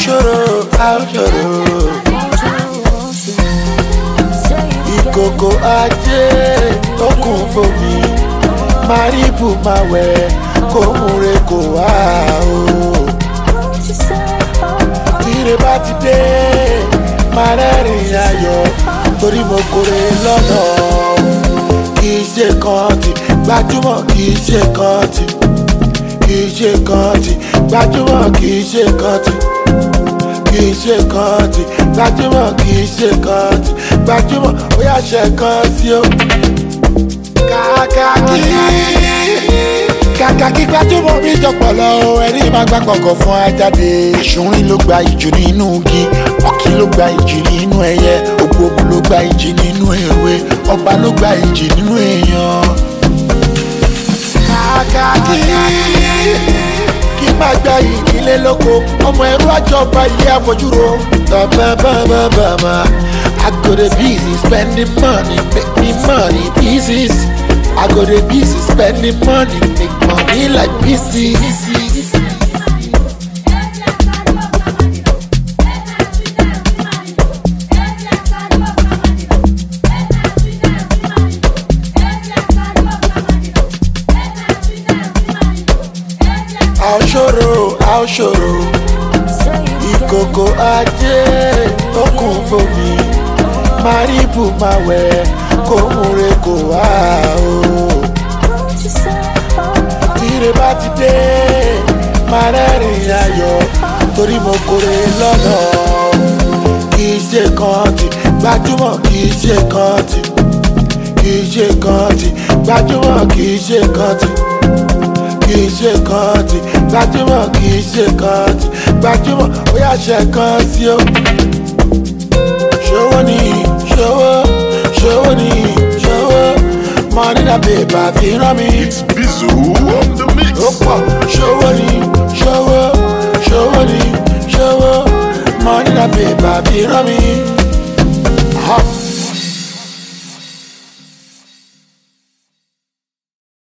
I'll ṣòro. Ìkòkò ajé tó kún fòmí, Màríbù máa wẹ̀ kó múre kó wá o. Tíre bá ti dé, máa rẹ́rìn ayọ̀ torí mo kórè lọ́nà. Kìí ṣe kọ́ńtì, gbajúmọ̀ kìí ṣe kọ́ńtì. Kìí ṣe kọ́ńtì, gbajúmọ̀ kìí ṣe kọ́ńtì. Kìí ṣe kọ́ńtì, gbajúmọ̀ kìí ṣe kọ́ńtì. Gbajúmọ̀ ó yá ṣe kan sí o. Kàkà kí gbajúmọ̀ mi jọpọ̀ lọ, ẹni máa gbà kọ̀kọ̀ fún ajáde. Ìṣúrin ló gba ìjù nínú igi, ọ̀kín ló gba ìjì nínú ẹyẹ, ògbógun ló gba ìjì nínú ewé, ọba ló gba ìjì nínú èèyàn. Kàkà kí má gba ìdílé lóko, ọmọ ẹrú àjọba ìyá àfojúro. Bàbá I go the busy spending money, make me money pieces. I go the busy spending money, make money like pieces. I'll ṣòro. Ìkòkò ajé tó kún fòmí, Màríbù máa wẹ̀ kó múre kó wá o. Tíre bá ti dé, máa rẹ́rìn ayọ̀ torí mo kórè lọ́nà. Kìí ṣe kọ́ńtì, gbajúmọ̀ kìí ṣe kọ́ńtì. Kìí ṣe kọ́ńtì, gbajúmọ̀ kìí ṣe kọ́ńtì. Kìí ṣe kọ́ńtì, gbajúmọ̀ kìí ṣe kọ́ńtì. Gbajúmọ̀ ó yá ṣe kan sí o. Ṣòwò ni ṣòwò ni ṣòwò, money na paper fi rán mi. It's Bizu on the mix. Ó pọ̀ ṣòwò ni ṣòwò ni ṣòwò, money na paper fi rán mi.